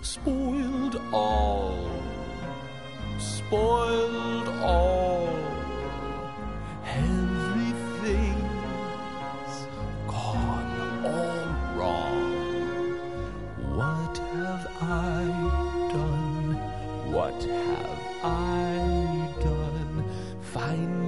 spoiled all, spoiled all. Everything's gone all wrong. What have I done? What have I done? Find